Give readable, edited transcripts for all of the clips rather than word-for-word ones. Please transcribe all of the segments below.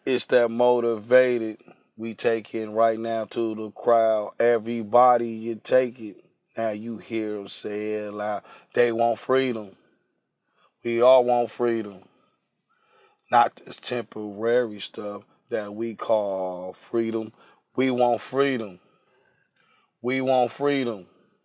It's that motivated. We taking right now to the crowd. Everybody, you take it. Now you hear them say it loud. They want freedom. We all want freedom. Not this temporary stuff that we call freedom. We want freedom. We want freedom.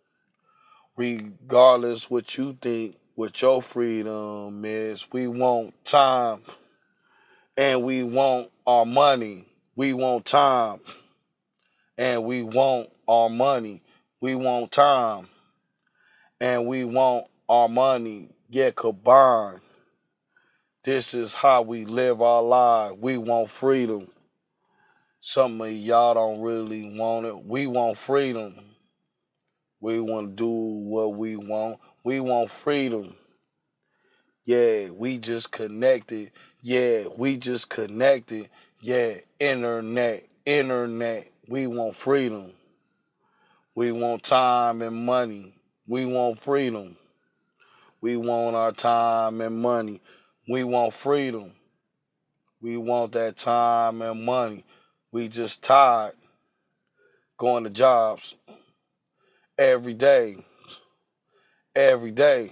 Regardless what you think, what your freedom is, we want time and we want our money. We want time and we want our money. We want time and we want our money. Yeah, combined. This is how we live our lives. We want freedom. Some of y'all don't really want it. We want freedom. We want to do what we want. We want freedom. Yeah, we just connected. Yeah, we just connected. Yeah, internet. We want freedom. We want time and money. We want freedom. We want our time and money. We want freedom. We want that time and money. We just tired going to jobs every day. Every day.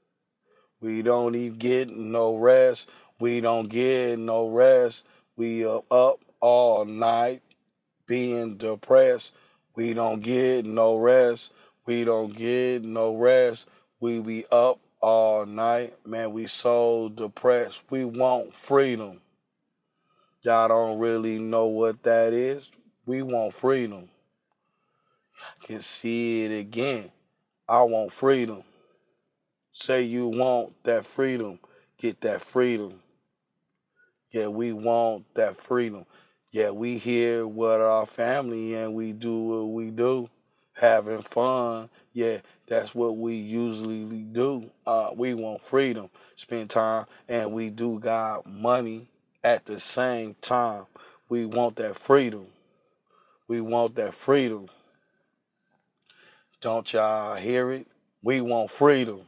We don't even get no rest. We don't get no rest. We up all night being depressed. We don't get no rest. We don't get no rest. We be up all night. Man, we so depressed. We want freedom. Y'all don't really know what that is. We want freedom. Can see it again. I want freedom. Say you want that freedom. Get that freedom. Yeah, we want that freedom. Yeah, we here with our family and we do what we do. Having fun. Yeah, that's what we usually do. We want freedom. Spend time and we do got money at the same time. We want that freedom. We want that freedom. Don't y'all hear it? We want freedom.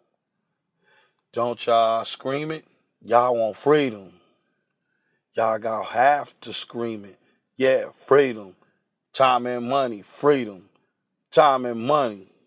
Don't y'all scream it? Y'all want freedom. Y'all got have to scream it. Yeah, freedom. Time and money, freedom. Time and money.